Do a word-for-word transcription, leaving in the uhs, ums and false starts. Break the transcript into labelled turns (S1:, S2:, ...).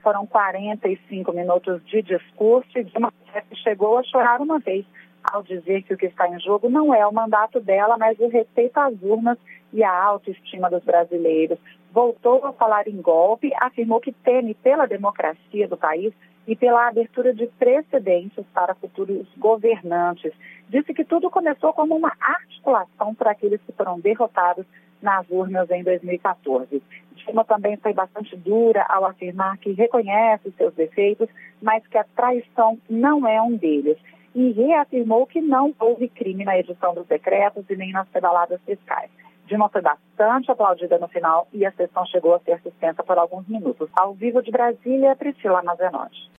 S1: Foram quarenta e cinco minutos de discurso e Dilma Rousseff chegou a chorar uma vez ao dizer que o que está em jogo não é o mandato dela, mas o respeito às urnas e a autoestima dos brasileiros. Voltou a falar em golpe, afirmou que teme pela democracia do país e pela abertura de precedentes para futuros governantes. Disse que tudo começou como uma articulação para aqueles que foram derrotados nas urnas em dois mil e quatorze. Dilma também foi bastante dura ao afirmar que reconhece seus defeitos, mas que a traição não é um deles. E reafirmou que não houve crime na edição dos decretos e nem nas pedaladas fiscais. Dilma foi bastante aplaudida no final e a sessão chegou a ser suspensa por alguns minutos. Ao vivo de Brasília, Priscila Mazenotti.